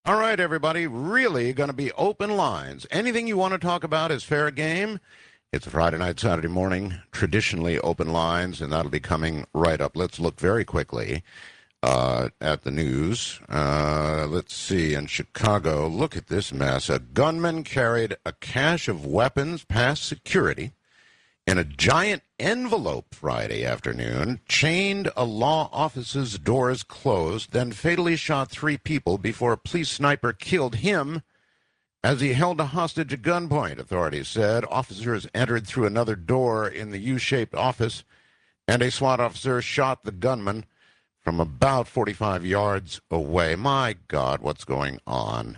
All right, everybody, really going to be open lines. Anything you want to talk about is fair game. It's a Friday night, Saturday morning, traditionally open lines, and that'll be coming right up. Let's look very quickly at the news. Let's see, in Chicago, look at this mess. A gunman carried a cache of weapons past security in a giant envelope Friday afternoon, chained a law office's doors closed, then fatally shot three people before a police sniper killed him as he held a hostage at gunpoint, authorities said. Officers entered through another door in the U-shaped office, and a SWAT officer shot the gunman from about 45 yards away. My God, what's going on?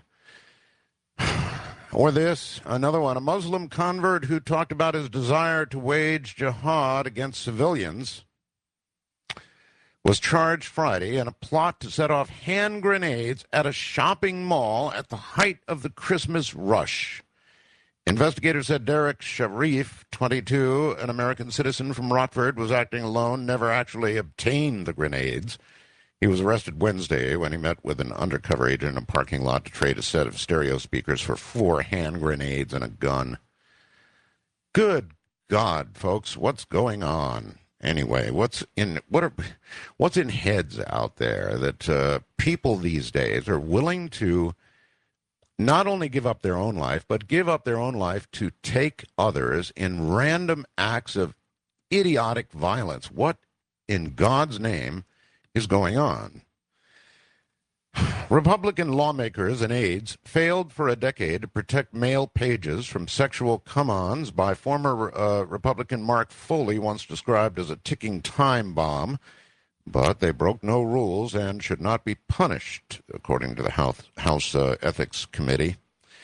Or this, another one, a Muslim convert who talked about his desire to wage jihad against civilians was charged Friday in a plot to set off hand grenades at a shopping mall at the height of the Christmas rush. Investigators said Derek Sharif, 22, an American citizen from Rockford, was acting alone, never actually obtained the grenades. He was arrested Wednesday when he met with an undercover agent in a parking lot to trade a set of stereo speakers for 4 hand grenades and a gun. Good God, folks, what's going on? Anyway, what's in heads out there that people these days are willing to not only give up their own life, but give up their own life to take others in random acts of idiotic violence? What in God's name is going on? Republican lawmakers and aides failed for a decade to protect male pages from sexual come-ons by former Republican Mark Foley, once described as a ticking time bomb, but they broke no rules and should not be punished, according to the House Ethics Committee.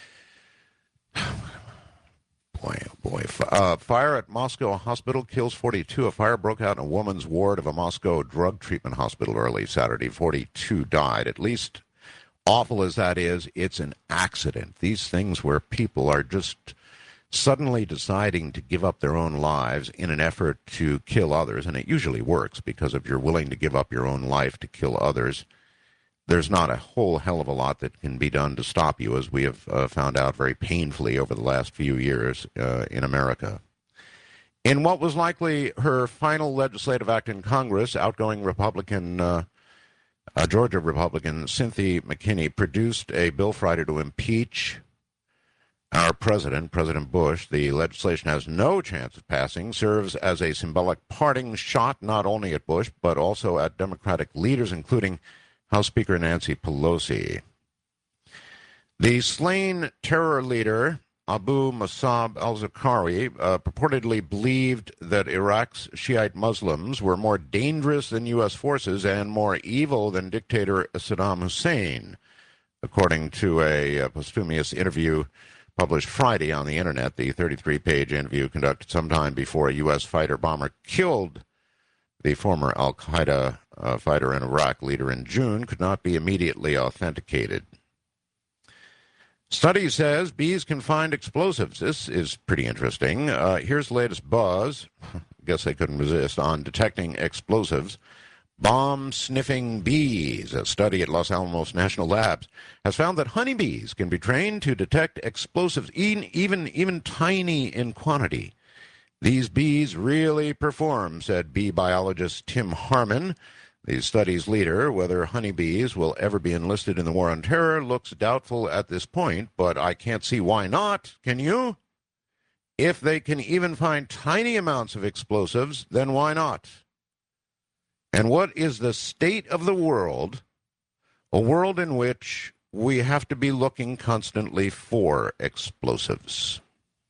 Boy, oh boy. Fire at Moscow hospital kills 42. A fire broke out in a woman's ward of a Moscow drug treatment hospital early Saturday. 42 died. At least, awful as that is, it's an accident. These things where people are just suddenly deciding to give up their own lives in an effort to kill others, and it usually works, because if you're willing to give up your own life to kill others, there's not a whole hell of a lot that can be done to stop you, as we have found out very painfully over the last few years in America. In what was likely her final legislative act in Congress, outgoing Republican, Georgia Republican Cynthia McKinney produced a bill Friday to impeach our president, President Bush. The legislation has no chance of passing, serves as a symbolic parting shot not only at Bush, but also at Democratic leaders, including House Speaker Nancy Pelosi. The slain terror leader, Abu Musab al-Zarqawi, purportedly believed that Iraq's Shiite Muslims were more dangerous than U.S. forces and more evil than dictator Saddam Hussein, according to a posthumous interview published Friday on the Internet. The 33-page interview, conducted sometime before a U.S. fighter-bomber killed the former al-Qaeda fighter and Iraq leader in June, could not be immediately authenticated. Study says bees can find explosives. This is pretty interesting. Here's the latest buzz. I guess they couldn't resist on detecting explosives. Bomb-sniffing bees. A study at Los Alamos National Labs has found that honeybees can be trained to detect explosives, even tiny in quantity. These bees really perform, said bee biologist Tim Harmon. The study's leader. Whether honeybees will ever be enlisted in the war on terror looks doubtful at this point, but I can't see why not. Can you? If they can even find tiny amounts of explosives, then why not? And what is the state of the world? A world in which we have to be looking constantly for explosives.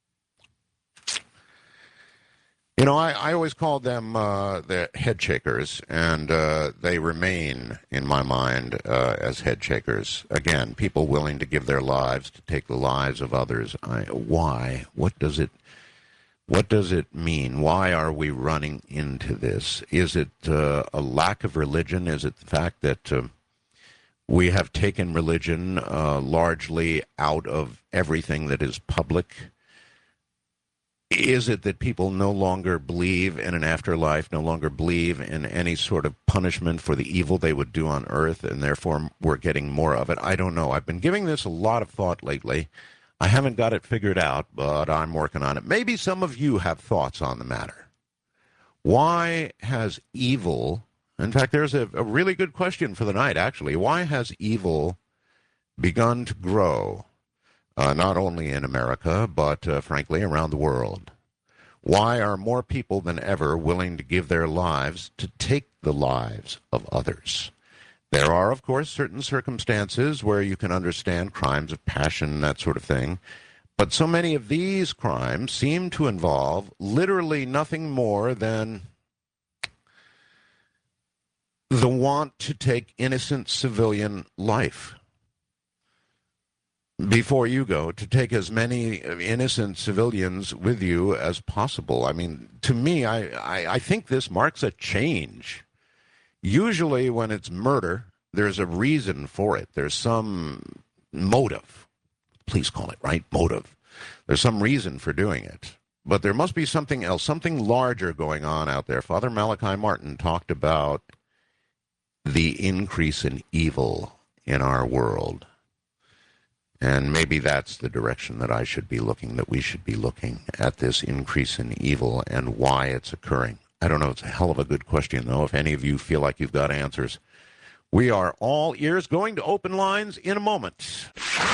You know, I always called them the head shakers, and they remain, in my mind, as head shakers. Again, people willing to give their lives to take the lives of others. Why? What does it mean? Why are we running into this? Is it a lack of religion? Is it the fact that we have taken religion largely out of everything that is public? Is it that people no longer believe in an afterlife, no longer believe in any sort of punishment for the evil they would do on earth, and therefore we're getting more of it? I don't know. I've been giving this a lot of thought lately. I haven't got it figured out, but I'm working on it. Maybe some of you have thoughts on the matter. Why has evil, in fact, there's a really good question for the night, actually. Why has evil begun to grow? Not only in America, but frankly, around the world. Why are more people than ever willing to give their lives to take the lives of others? There are, of course, certain circumstances where you can understand crimes of passion, that sort of thing. But so many of these crimes seem to involve literally nothing more than the want to take innocent civilian life. Before you go, to take as many innocent civilians with you as possible. I mean, to me, I think this marks a change. Usually when it's murder, there's a reason for it. There's some motive. Please call it, right? Motive. There's some reason for doing it. But there must be something else, something larger going on out there. Father Malachi Martin talked about the increase in evil in our world. And maybe that's the direction that I should be looking, that we should be looking at this increase in evil and why it's occurring. I don't know. It's a hell of a good question, though, if any of you feel like you've got answers. We are all ears, going to open lines in a moment.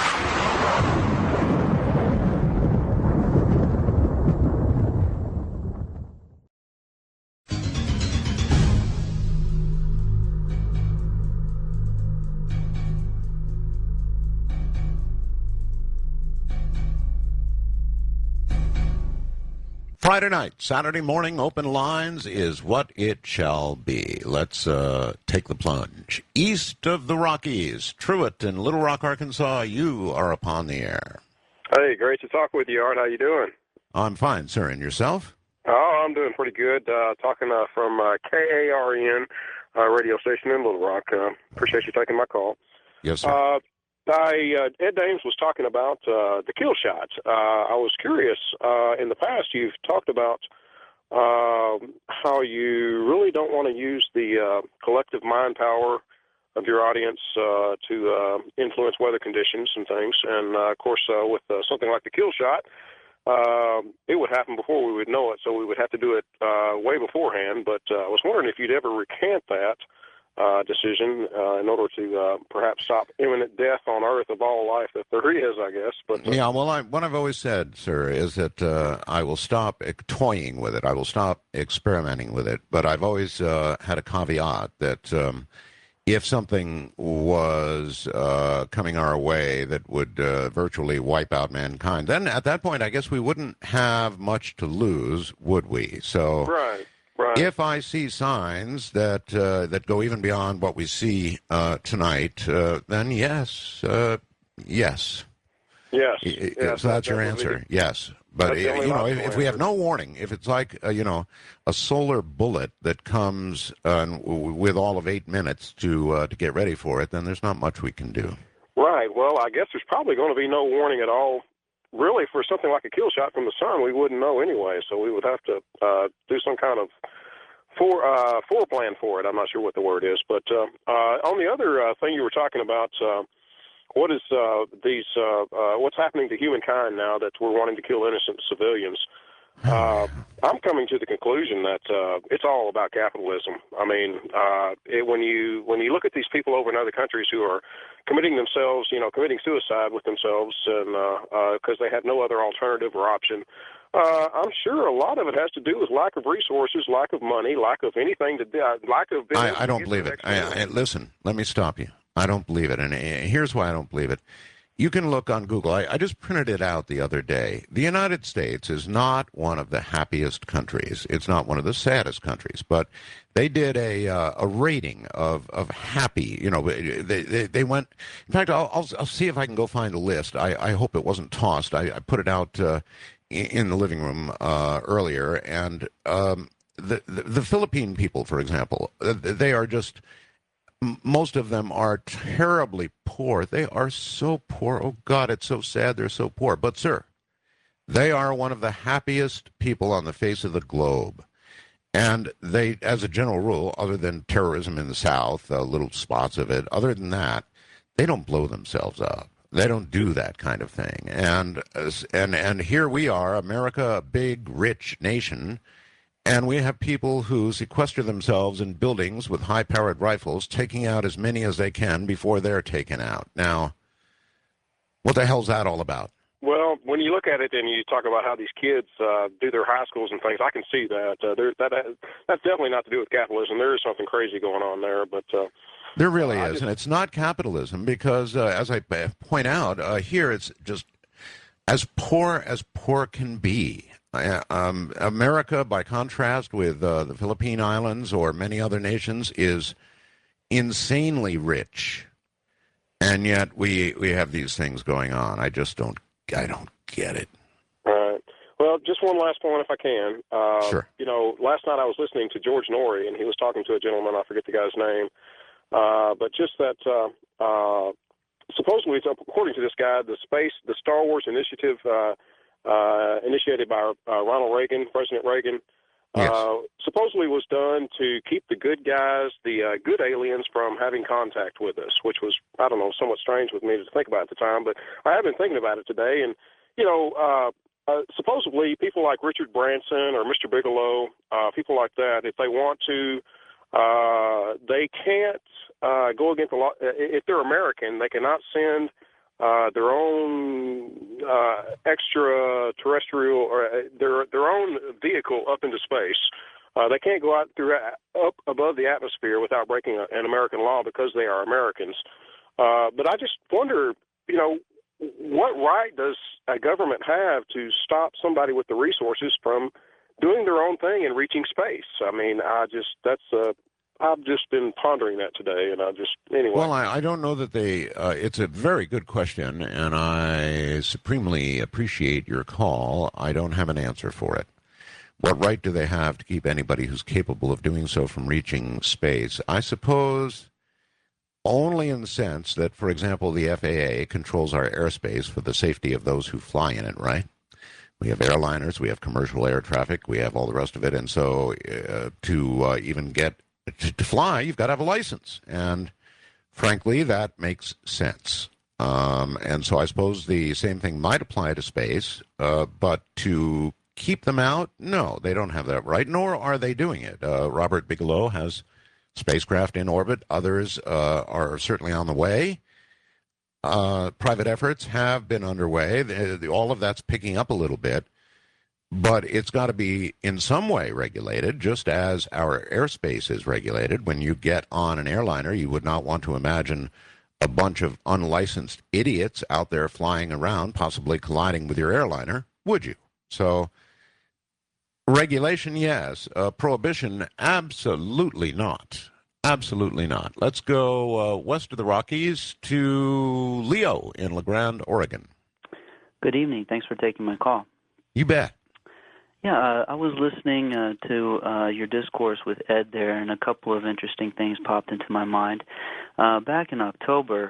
Friday night, Saturday morning, open lines is what it shall be. Let's take the plunge. East of the Rockies, Truett in Little Rock, Arkansas, you are upon the air. Hey, great to talk with you, Art. How you doing? I'm fine, sir. And yourself? Oh, I'm doing pretty good. Talking from KARN radio station in Little Rock. Appreciate you taking my call. Yes, sir. Ed Dames was talking about the kill shot. I was curious. In the past, you've talked about how you really don't want to use the collective mind power of your audience to influence weather conditions and things. And, of course, with something like the kill shot, it would happen before we would know it, so we would have to do it way beforehand. But I was wondering if you'd ever recant that decision in order to perhaps stop imminent death on Earth of all life that there is, I guess. But yeah, well, what I've always said, sir, is that I will stop toying with it. I will stop experimenting with it. But I've always had a caveat that if something was coming our way that would virtually wipe out mankind, then at that point, I guess we wouldn't have much to lose, would we? So. Right. If I see signs that that go even beyond what we see tonight, then yes. Yes. So that's your answer. Yes. But, if we have no warning, if it's like, a solar bullet that comes with all of 8 minutes to get ready for it, then there's not much we can do. Right. Well, I guess there's probably going to be no warning at all. Really, for something like a kill shot from the sun, we wouldn't know anyway, so we would have to do some kind of foreplan for it. I'm not sure what the word is. But on the other thing you were talking about, what is what's happening to humankind now that we're wanting to kill innocent civilians? I'm coming to the conclusion that it's all about capitalism. I mean, when you look at these people over in other countries who are committing suicide with themselves, and because they have no other alternative or option, I'm sure a lot of it has to do with lack of resources, lack of money, lack of anything to do, lack of. I don't believe it. Listen, let me stop you. I don't believe it, and here's why I don't believe it. You can look on Google. I just printed it out the other day. The United States is not one of the happiest countries. It's not one of the saddest countries. But they did a rating of happy. They went. In fact, I'll see if I can go find a list. I hope it wasn't tossed. I put it out in the living room earlier. And the Philippine people, for example, they are just. Most of them are terribly poor. They are so poor. Oh, God, it's so sad they're so poor. But, sir, They are one of the happiest people on the face of the globe. And they, as a general rule, other than terrorism in the South, little spots of it, other than that, they don't blow themselves up. They don't do that kind of thing. And here we are, America, a big, rich nation, and we have people who sequester themselves in buildings with high-powered rifles, taking out as many as they can before they're taken out. Now, what the hell's that all about? Well, when you look at it and you talk about how these kids do their high schools and things, I can see that. That's definitely not to do with capitalism. There is something crazy going on there, but there really is, and it's not capitalism because, as I point out, here it's just as poor can be. America, by contrast with the Philippine Islands or many other nations, is insanely rich, and yet we have these things going on. I don't get it. All right. Well, just one last point, if I can. Sure. You know, last night I was listening to George Norrie, and he was talking to a gentleman, I forget the guy's name, but just that supposedly, according to this guy, the Star Wars initiative initiated by Ronald Reagan, President Reagan, yes. Supposedly was done to keep the good guys, the good aliens, from having contact with us, which was, I don't know, somewhat strange with me to think about at the time, but I have been thinking about it today, and, you know, supposedly people like Richard Branson or Mr. Bigelow, people like that, if they want to, they can't go against the law. If they're American, they cannot send their own extraterrestrial or their own vehicle up into space. They can't go out up above the atmosphere without breaking an American law because they are Americans. But I just wonder, you know, what right does a government have to stop somebody with the resources from doing their own thing and reaching space? I mean, I've just been pondering that today, and anyway. Well, I don't know that it's a very good question, and I supremely appreciate your call. I don't have an answer for it. What right do they have to keep anybody who's capable of doing so from reaching space? I suppose only in the sense that, for example, the FAA controls our airspace for the safety of those who fly in it, right? We have airliners, we have commercial air traffic, we have all the rest of it, and so to even get to fly, you've got to have a license. And frankly, that makes sense. And so I suppose the same thing might apply to space, but to keep them out, no, they don't have that right, nor are they doing it. Robert Bigelow has spacecraft in orbit. Others are certainly on the way. Private efforts have been underway. All of that's picking up a little bit. But it's got to be in some way regulated, just as our airspace is regulated. When you get on an airliner, you would not want to imagine a bunch of unlicensed idiots out there flying around, possibly colliding with your airliner, would you? So regulation, yes. Prohibition, absolutely not. Absolutely not. Let's go west of the Rockies to Leo in La Grande, Oregon. Good evening. Thanks for taking my call. You bet. Yeah, I was listening to your discourse with Ed there, and a couple of interesting things popped into my mind. Back in October,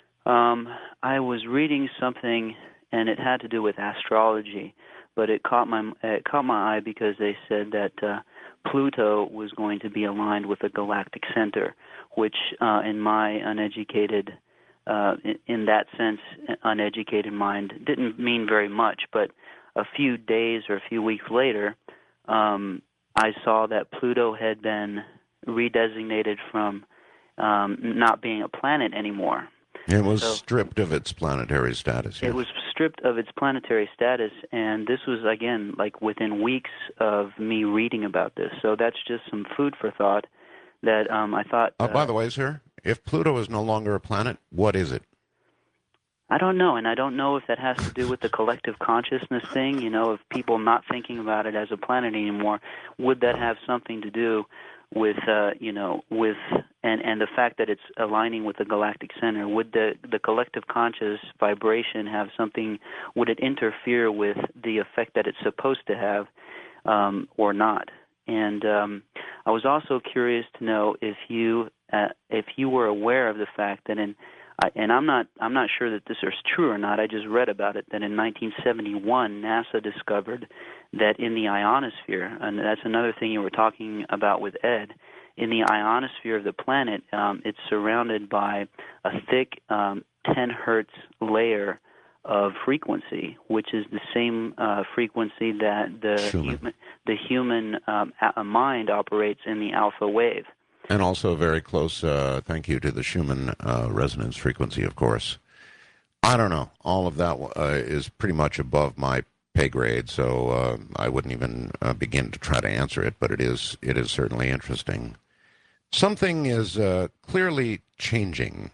I was reading something, and it had to do with astrology, but it caught my eye because they said that Pluto was going to be aligned with the galactic center, which, in my uneducated, in that sense, uneducated mind, didn't mean very much, but a few days or a few weeks later, I saw that Pluto had been redesignated from not being a planet anymore. It was stripped of its planetary status. Yes. It was stripped of its planetary status, and this was, again, like within weeks of me reading about this. So that's just some food for thought that I thought... by the way, sir, if Pluto is no longer a planet, what is it? I don't know, and I don't know if that has to do with the collective consciousness thing, you know, of people not thinking about it as a planet anymore. Would that have something to do with, you know, with, and the fact that it's aligning with the galactic center? Would the collective conscious vibration have something, would it interfere with the effect that it's supposed to have or not? And I was also curious to know if you were aware of the fact that in and I'm not sure that this is true or not. I just read about it that in 1971 NASA discovered that in the ionosphere, and that's another thing you were talking about with Ed, in the ionosphere of the planet, it's surrounded by a thick 10 hertz layer of frequency, which is the same frequency that the human mind operates in the alpha wave. And also very close, thank you, to the Schumann resonance frequency, of course. I don't know. All of that is pretty much above my pay grade, so I wouldn't even begin to try to answer it, but it is certainly interesting. Something is clearly changing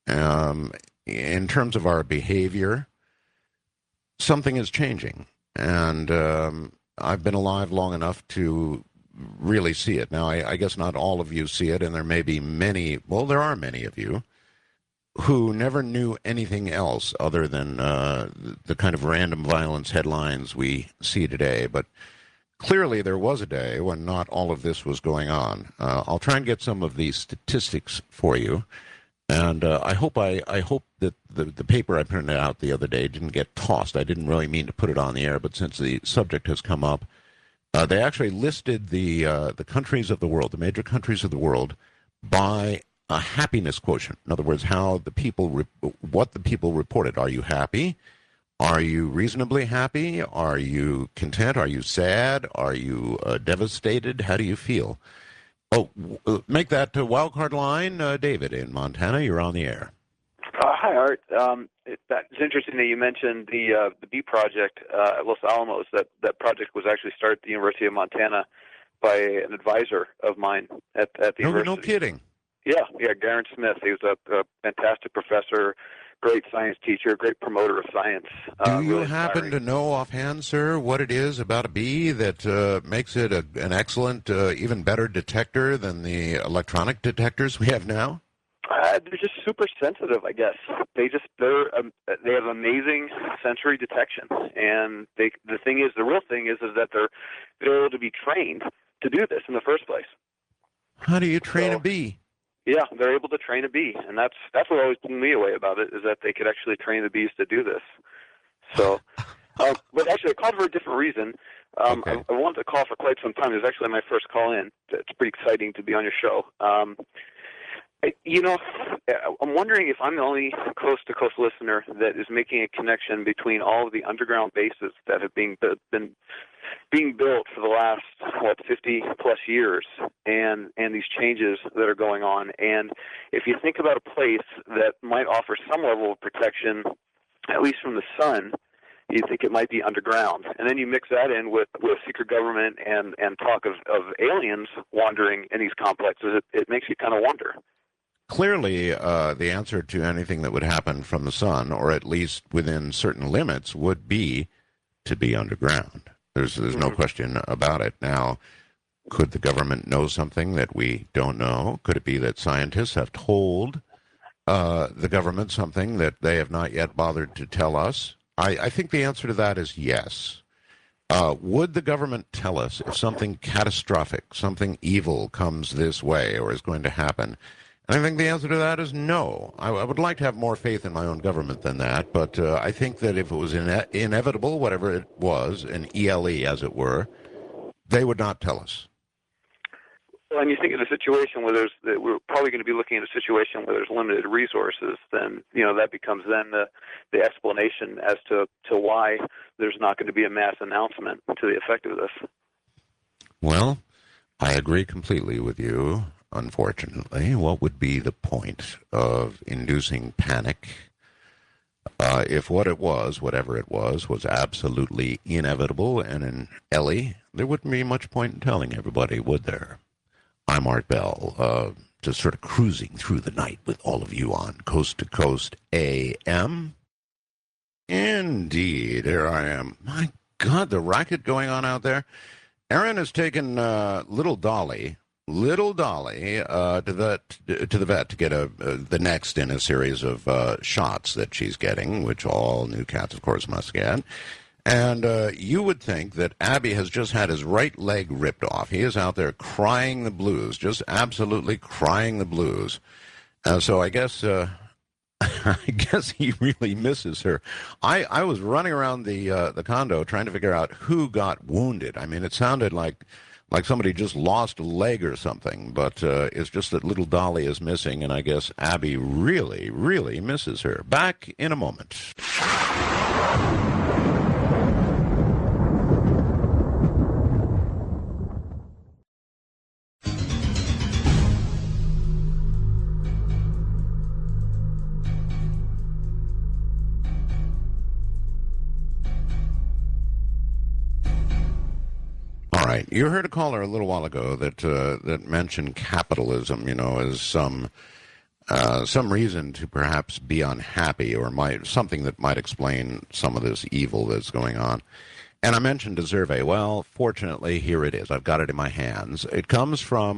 in terms of our behavior. Something is changing, and I've been alive long enough to really see it. Now, I guess not all of you see it, and there may be many, well, there are many of you who never knew anything else other than the kind of random violence headlines we see today. But clearly there was a day when not all of this was going on. I'll try and get some of these statistics for you. And I hope that the paper I printed out the other day didn't get tossed. I didn't really mean to put it on the air, but since the subject has come up, they actually listed the countries of the world, the major countries of the world, by a happiness quotient. In other words, what the people reported. Are you happy? Are you reasonably happy? Are you content? Are you sad? Are you devastated? How do you feel? Oh, make that wildcard line, David in Montana. You're on the air. Hi, Art. It's interesting that you mentioned the Bee Project at Los Alamos. That project was actually started at the University of Montana by an advisor of mine at the university. No kidding. Yeah, Garen Smith. He was a fantastic professor, great science teacher, great promoter of science. Do you happen to know offhand, sir, what it is about a bee that makes it an excellent, even better detector than the electronic detectors we have now? They're just super sensitive, I guess. They have amazing sensory detection, and the real thing is that they're able to be trained to do this in the first place. How do you train a bee? Yeah, they're able to train a bee, and that's what always blew me away about it, is that they could actually train the bees to do this. So, but actually, I called for a different reason. Okay. I wanted to call for quite some time. It was actually my first call in. It's pretty exciting to be on your show. I'm wondering if I'm the only coast-to-coast listener that is making a connection between all of the underground bases that have been being built for the last 50-plus years, and these changes that are going on. And if you think about a place that might offer some level of protection, at least from the sun, you think it might be underground. And then you mix that in with secret government and talk of aliens wandering in these complexes, it makes you kind of wonder. Clearly, the answer to anything that would happen from the sun, or at least within certain limits, would be to be underground. There's no question about it. Now, could the government know something that we don't know? Could it be that scientists have told the government something that they have not yet bothered to tell us? I think the answer to that is yes. Would the government tell us if something catastrophic, something evil comes this way or is going to happen? And I think the answer to that is no. I would like to have more faith in my own government than that, but I think that if it was inevitable, whatever it was, an ELE as it were, they would not tell us. Well, and you think of a situation where we're probably going to be looking at a situation where there's limited resources, then that becomes then the explanation as to why there's not going to be a mass announcement to the effect of this. Well, I agree completely with you. Unfortunately, what would be the point of inducing panic if what it was, whatever it was absolutely inevitable and an Ellie? There wouldn't be much point in telling everybody, would there? I'm Art Bell, just sort of cruising through the night with all of you on Coast to Coast AM. Indeed, here I am. My God, the racket going on out there. Aaron has taken Little Dolly to the vet to get the next in a series of shots that she's getting, which all new cats, of course, must get. And you would think that Abby has just had his right leg ripped off. He is out there crying the blues, just absolutely crying the blues. So I guess I guess he really misses her. I was running around the condo trying to figure out who got wounded. I mean, it sounded like somebody just lost a leg or something, but it's just that little Dolly is missing, and I guess Abby really, really misses her. Back in a moment. All right. You heard a caller a little while ago that mentioned capitalism, as some reason to perhaps be unhappy, or something that might explain some of this evil that's going on. And I mentioned a survey. Well, fortunately, here it is. I've got it in my hands. It comes from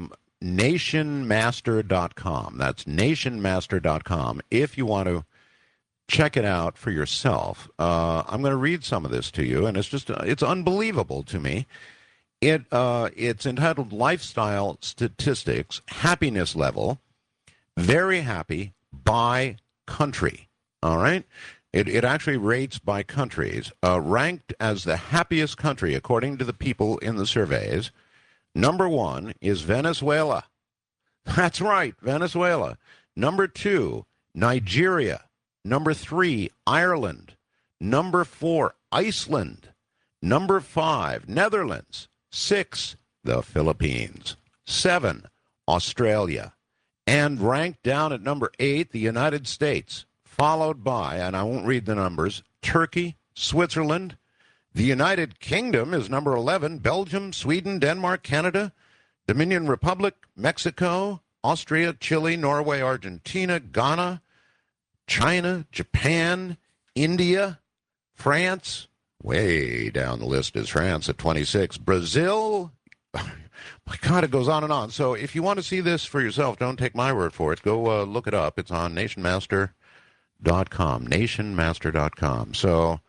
nationmaster.com. That's nationmaster.com. If you want to check it out for yourself. I'm going to read some of this to you, and it's unbelievable to me. It's entitled Lifestyle Statistics, Happiness Level, Very Happy by Country. All right? It actually rates by countries. Ranked as the happiest country, according to the people in the surveys, number 1 is Venezuela. That's right, Venezuela. Number 2, Nigeria. Number 3, Ireland. Number 4, Iceland. Number 5, Netherlands. 6, the Philippines. 7, Australia. And ranked down at number 8, the United States, followed by, and I won't read the numbers, Turkey, Switzerland. The United Kingdom is number 11, Belgium, Sweden, Denmark, Canada, Dominican Republic, Mexico, Austria, Chile, Norway, Argentina, Ghana, China, Japan, India, France. Way down the list is France at 26. Brazil. My God, it goes on and on. So if you want to see this for yourself, don't take my word for it. Go look it up. It's on nationmaster.com. Nationmaster.com. So,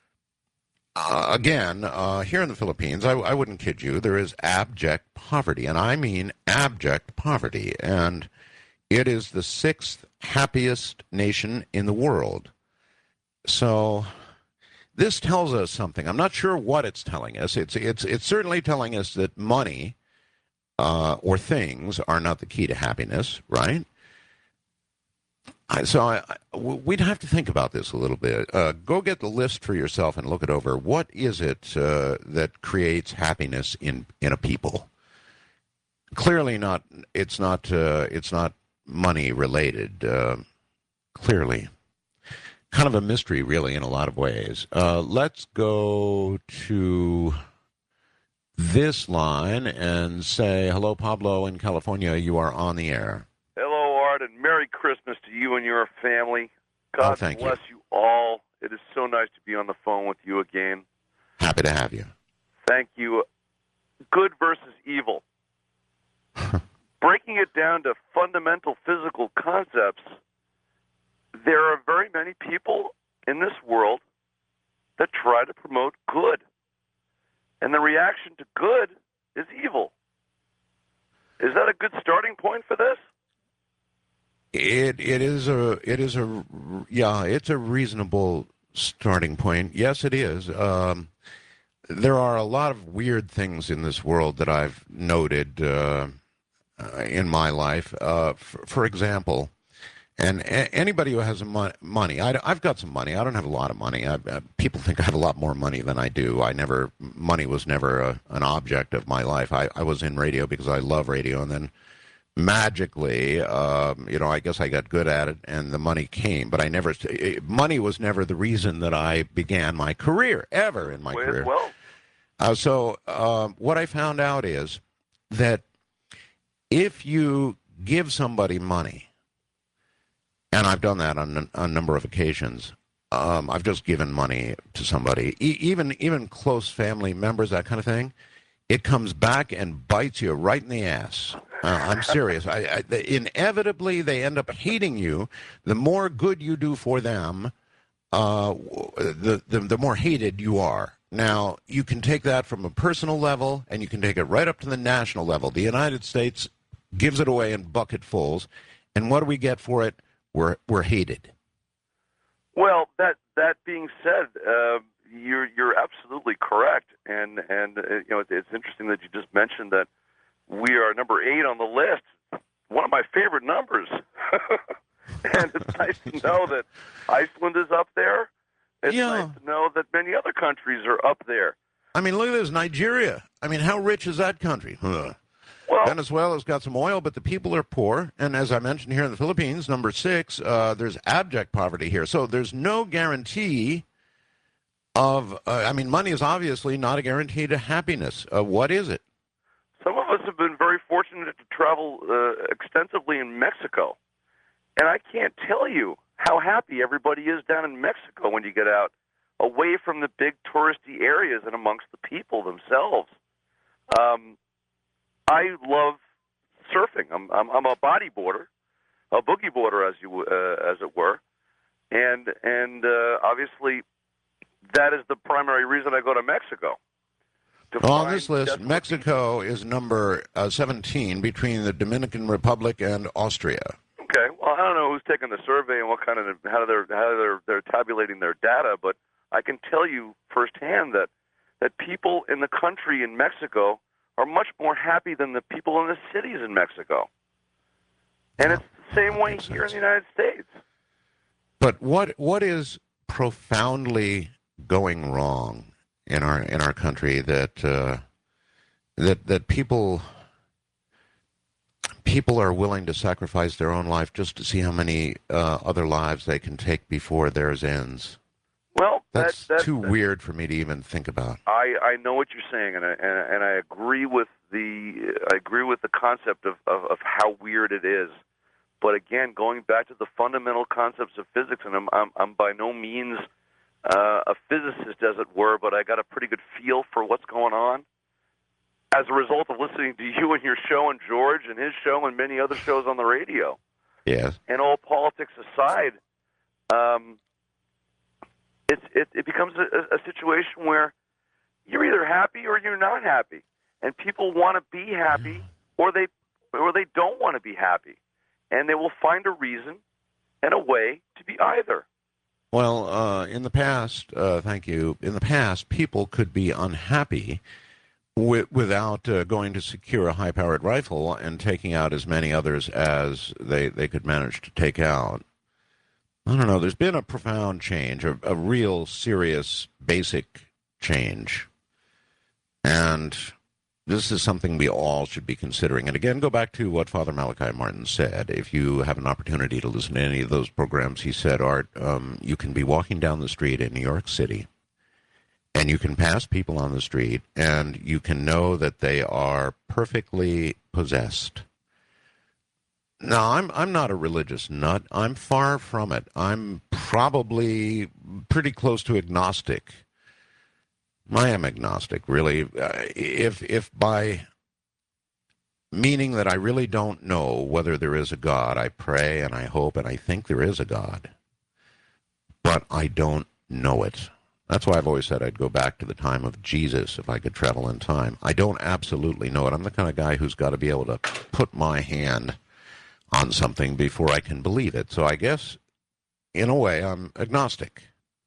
again, here in the Philippines, I wouldn't kid you, there is abject poverty. And I mean abject poverty. And it is the 6th happiest nation in the world. So this tells us something. I'm not sure what it's telling us. It's certainly telling us that money or things are not the key to happiness, right? We'd have to think about this a little bit. Go get the list for yourself and look it over. What is it that creates happiness in a people? Clearly not. It's not money related. Clearly, kind of a mystery, really, in a lot of ways. Let's go to this line and say hello, Pablo in California. You are on the air. Hello, Art, and Merry Christmas to you and your family. God bless you all. It is so nice to be on the phone with you again. Happy to have you. Thank you. Good versus evil. Breaking it down to fundamental physical concepts, there are very many people in this world that try to promote good. And the reaction to good is evil. Is that a good starting point for this? It's a reasonable starting point. Yes, it is. There are a lot of weird things in this world that I've noted in my life. For example, and anybody who has money, I've got some money. I don't have a lot of money. People think I have a lot more money than I do. Money was never an object of my life. I was in radio because I love radio, and then magically, I guess I got good at it, and the money came. But money was never the reason that I began my career, ever in my career. Well. So what I found out is that if you give somebody money, and I've done that on a number of occasions, I've just given money to somebody, even close family members, that kind of thing, it comes back and bites you right in the ass. I'm serious. Inevitably, they end up hating you. The more good you do for them, the more hated you are. Now, you can take that from a personal level, and you can take it right up to the national level. The United States gives it away in bucketfuls, and what do we get for it? we're hated. Well, that being said, you're absolutely correct, and it's interesting that you just mentioned that we are number 8 on the list. One of my favorite numbers, and it's nice to know that Iceland is up there. It's nice to know that many other countries are up there. I mean, look at this, Nigeria. I mean, how rich is that country? Well, Venezuela's got some oil, but the people are poor. And as I mentioned here in the Philippines, number 6, there's abject poverty here. So there's no guarantee of, money is obviously not a guarantee to happiness. What is it? Some of us have been very fortunate to travel extensively in Mexico. And I can't tell you how happy everybody is down in Mexico when you get out, away from the big touristy areas and amongst the people themselves. I love surfing. I'm a bodyboarder, a boogie boarder, as it were, and obviously that is the primary reason I go to Mexico. On this list, Mexico is number 17 between the Dominican Republic and Austria. Okay, well, I don't know who's taking the survey and what kind of how they're tabulating their data, but I can tell you firsthand that people in the country in Mexico are much more happy than the people in the cities in Mexico. And it's the same way here in the United States. But what is profoundly going wrong in our country that people are willing to sacrifice their own life just to see how many other lives they can take before theirs ends? Well, that's too weird for me to even think about. I know what you're saying, and I agree with the concept of how weird it is. But again, going back to the fundamental concepts of physics, and I'm by no means a physicist, as it were, but I got a pretty good feel for what's going on as a result of listening to you and your show and George and his show and many other shows on the radio. Yes. And all politics aside, it becomes a situation where you're either happy or you're not happy, and people want to be happy or they don't want to be happy, and they will find a reason and a way to be either. Well, in the past, thank you. In the past, people could be unhappy without going to secure a high-powered rifle and taking out as many others as they could manage to take out. I don't know. There's been a profound change, a real serious, basic change. And this is something we all should be considering. And again, go back to what Father Malachi Martin said. If you have an opportunity to listen to any of those programs, he said, Art, you can be walking down the street in New York City, and you can pass people on the street, and you can know that they are perfectly possessed. Now, I'm not a religious nut. I'm far from it. I'm probably pretty close to agnostic. I am agnostic, really. If by meaning that I really don't know whether there is a God, I pray and I hope and I think there is a God, but I don't know it. That's why I've always said I'd go back to the time of Jesus if I could travel in time. I don't absolutely know it. I'm the kind of guy who's got to be able to put my hand on something before I can believe it. So I guess, in a way, I'm agnostic.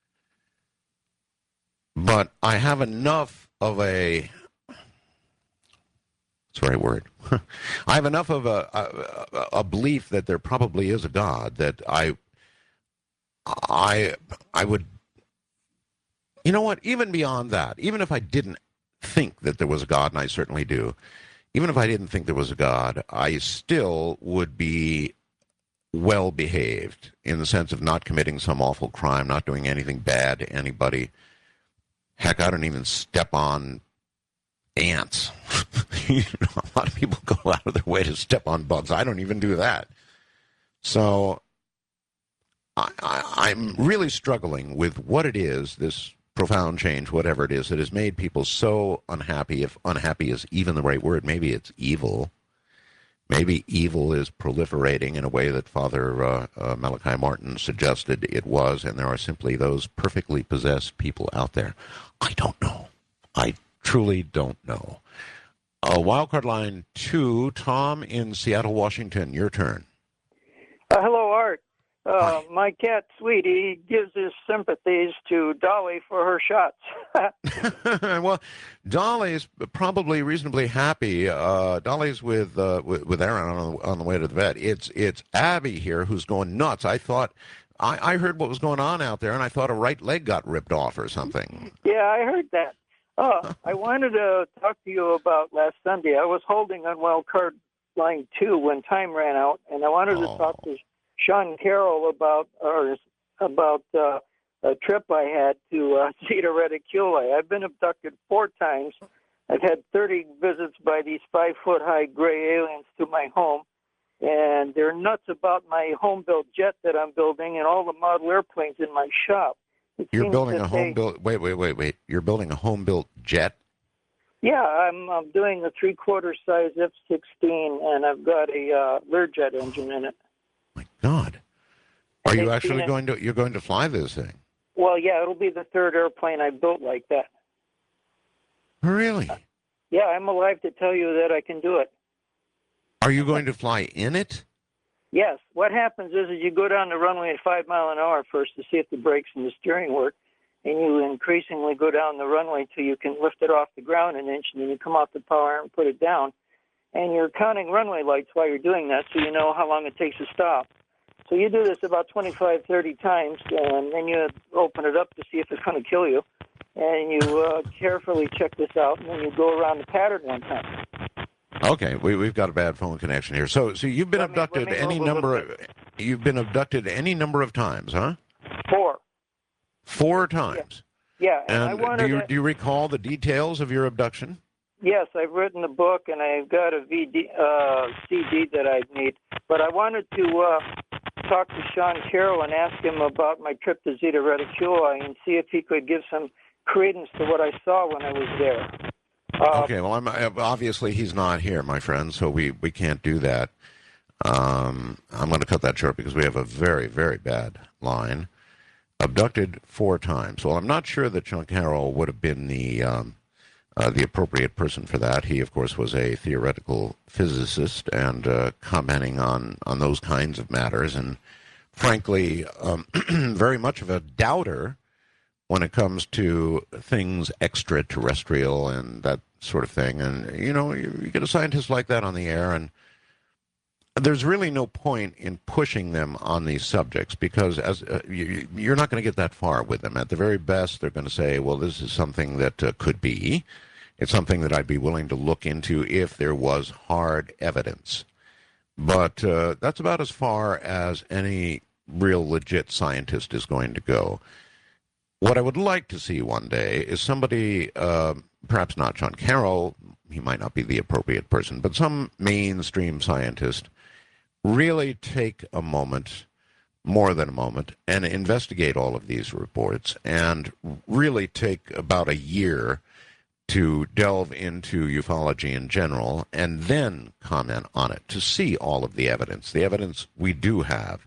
But I have enough of a... What's the right word? I have enough of a belief that there probably is a God that I would... You know what? Even beyond that, even if I didn't think that there was a God, and I certainly do, even if I didn't think there was a God, I still would be well behaved in the sense of not committing some awful crime, not doing anything bad to anybody. Heck, I don't even step on ants. A lot of people go out of their way to step on bugs. I don't even do that. So I'm really struggling with what it is, this profound change, whatever it is, that has made people so unhappy. If unhappy is even the right word, maybe it's evil. Maybe evil is proliferating in a way that Father Malachi Martin suggested it was, and there are simply those perfectly possessed people out there. I don't know. I truly don't know. Wildcard line 2, Tom in Seattle, Washington. Your turn. Hello, Art. Hi. My cat, Sweetie, gives his sympathies to Dolly for her shots. Well, Dolly's probably reasonably happy. Dolly's with Aaron on the way to the vet. It's Abby here who's going nuts. I heard what was going on out there, and I thought a right leg got ripped off or something. Yeah, I heard that. I wanted to talk to you about last Sunday. I was holding on wild card line 2 when time ran out, and I wanted to talk to Sean Carroll about a trip I had to Zeta Reticuli. I've been abducted 4 times. I've had 30 visits by these 5-foot-high gray aliens to my home, and they're nuts about my home-built jet that I'm building and all the model airplanes in my shop. You're building a home-built... Wait. You're building a home-built jet? Yeah, I'm doing a 3/4 size F-16, and I've got a Learjet engine in it. My God. Are you actually you're going to fly this thing? Well, yeah, it'll be the 3rd airplane I built like that. Really? Yeah, I'm alive to tell you that I can do it. Are you going to fly in it? Yes. What happens is you go down the runway at 5 miles an hour first to see if the brakes and the steering work, and you increasingly go down the runway till you can lift it off the ground an inch, and then you come off the power and put it down. And you're counting runway lights while you're doing that so you know how long it takes to stop. So you do this about 25, 30 times, and then you open it up to see if it's going to kill you. And you carefully check this out, and then you go around the pattern one time. Okay, we've got a bad phone connection here. So you've been abducted you've been abducted any number of times, huh? 4. 4 times. Yeah. And I wanted do you recall the details of your abduction? Yes, I've written a book, and I've got a CD that I need. But I wanted to talk to Sean Carroll and ask him about my trip to Zeta Reticuli and see if he could give some credence to what I saw when I was there. Okay, well, obviously he's not here, my friend, so we can't do that. I'm going to cut that short because we have a very, very bad line. Abducted 4 times. Well, I'm not sure that Sean Carroll would have been the appropriate person for that. He, of course, was a theoretical physicist and commenting on those kinds of matters, and frankly, very much of a doubter when it comes to things extraterrestrial and that sort of thing. And, you get a scientist like that on the air, and there's really no point in pushing them on these subjects because you're not going to get that far with them. At the very best, they're going to say, well, this is something that could be. It's something that I'd be willing to look into if there was hard evidence. But that's about as far as any real legit scientist is going to go. What I would like to see one day is somebody, perhaps not Sean Carroll, he might not be the appropriate person, but some mainstream scientist really take a moment, more than a moment, and investigate all of these reports and really take about a year to delve into ufology in general and then comment on it, to see all of the evidence we do have,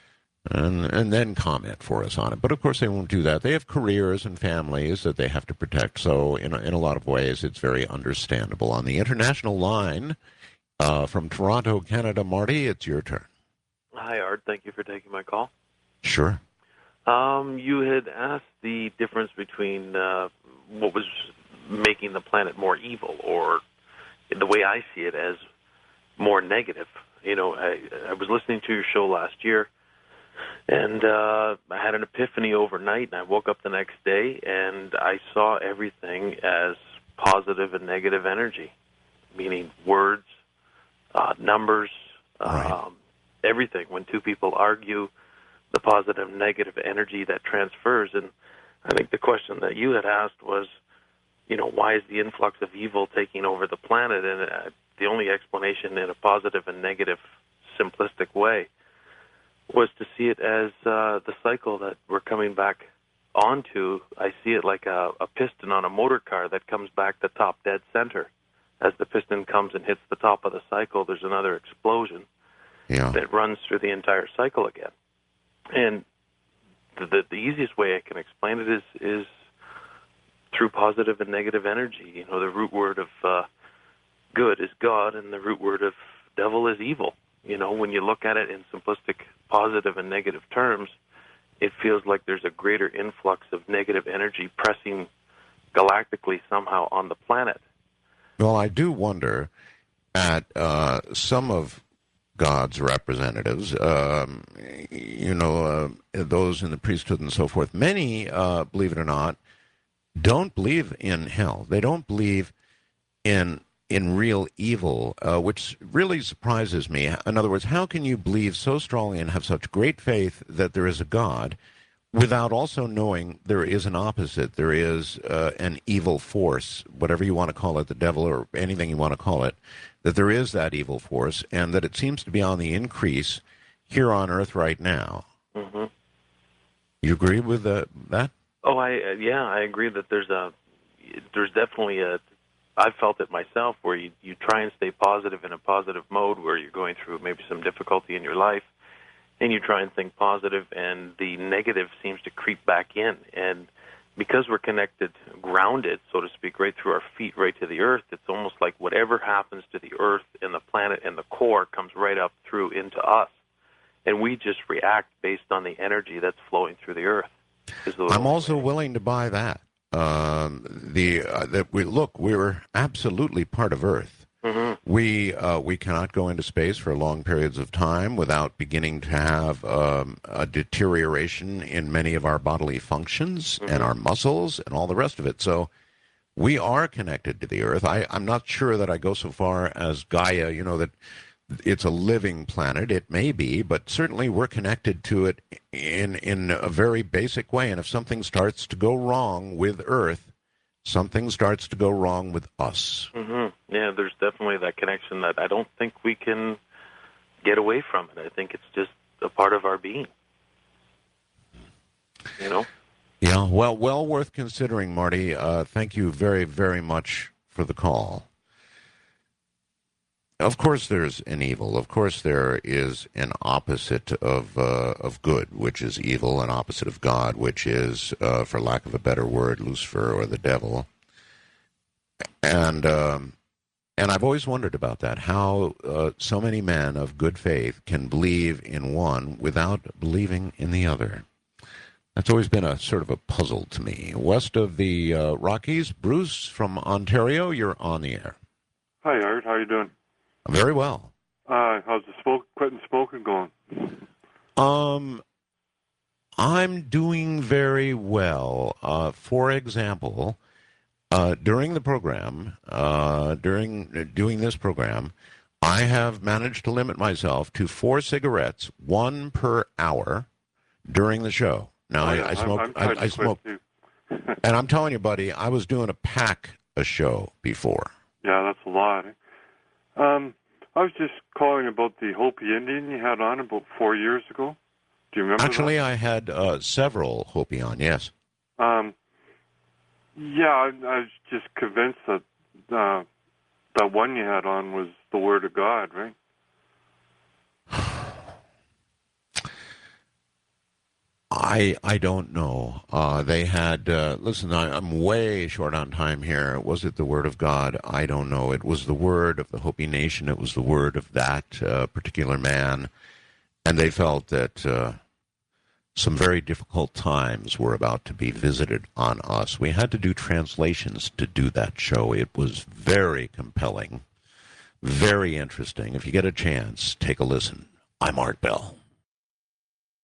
and then comment for us on it. But of course they won't do that. They have careers and families that they have to protect, so in a lot of ways it's very understandable. On the international line from Toronto, Canada, Marty, it's your turn. Hi, Art. Thank you for taking my call. Sure. You had asked the difference between what was making the planet more evil, or the way I see it as more negative. I was listening to your show last year, and I had an epiphany overnight, and I woke up the next day, and I saw everything as positive and negative energy, meaning words, numbers, right. Everything. When 2 people argue, the positive and negative energy that transfers. And I think the question that you had asked was, why is the influx of evil taking over the planet? And the only explanation in a positive and negative, simplistic way was to see it as the cycle that we're coming back onto. I see it like a piston on a motor car that comes back to top dead center. As the piston comes and hits the top of the cycle, there's another explosion that runs through the entire cycle again. And the easiest way I can explain it is through positive and negative energy. The root word of good is God, and the root word of devil is evil. You know, when you look at it in simplistic positive and negative terms, it feels like there's a greater influx of negative energy pressing galactically somehow on the planet. Well, I do wonder at some of God's representatives, those in the priesthood and so forth. Many, believe it or not, don't believe in hell. They don't believe in real evil, which really surprises me. In other words, how can you believe so strongly and have such great faith that there is a God without also knowing there is an opposite? There is an evil force, whatever you want to call it, the devil or anything you want to call it, that there is that evil force and that it seems to be on the increase here on Earth right now. Mm-hmm. You agree with that? Oh, I agree that there's definitely I've felt it myself where you try and stay positive in a positive mode where you're going through maybe some difficulty in your life, and you try and think positive, and the negative seems to creep back in. And because we're connected, grounded, so to speak, right through our feet, right to the earth, it's almost like whatever happens to the earth and the planet and the core comes right up through into us. And we just react based on the energy that's flowing through the earth. I'm also willing to buy that. That we're absolutely part of Earth. Mm-hmm. We cannot go into space for long periods of time without beginning to have a deterioration in many of our bodily functions and our muscles and all the rest of it. So we are connected to the Earth. I'm not sure that I go so far as Gaia, that it's a living planet. It may be, but certainly we're connected to it in a very basic way. And if something starts to go wrong with Earth, something starts to go wrong with us. Mm-hmm. Yeah, there's definitely that connection that I don't think we can get away from it. I think it's just a part of our being. Yeah, well worth considering, Marty. Thank you very, very much for the call. Of course there's an evil. Of course there is an opposite of good, which is evil, an opposite of God, which is, for lack of a better word, Lucifer or the devil. And I've always wondered about that, how so many men of good faith can believe in one without believing in the other. That's always been a sort of a puzzle to me. West of the Rockies, Bruce from Ontario, you're on the air. Hi, Art. How you doing? Very well. How's the quitting smoking going? I'm doing very well. For example, during the program, during doing this program, I have managed to limit myself to 4 cigarettes, 1 per hour, during the show. Now, I smoke. I smoke, and I'm telling you, buddy, I was doing a pack a show before. Yeah, that's a lot. I was just calling about the Hopi Indian you had on about 4 years ago. Do you remember Actually, that? I had several Hopi on, yes. Yeah, I was just convinced that that one you had on was the Word of God, right? I don't know. They had, listen, I'm way short on time here. Was it the Word of God? I don't know. It was the word of the Hopi Nation. It was the word of that particular man. And they felt that some very difficult times were about to be visited on us. We had to do translations to do that show. It was very compelling, very interesting. If you get a chance, take a listen. I'm Art Bell.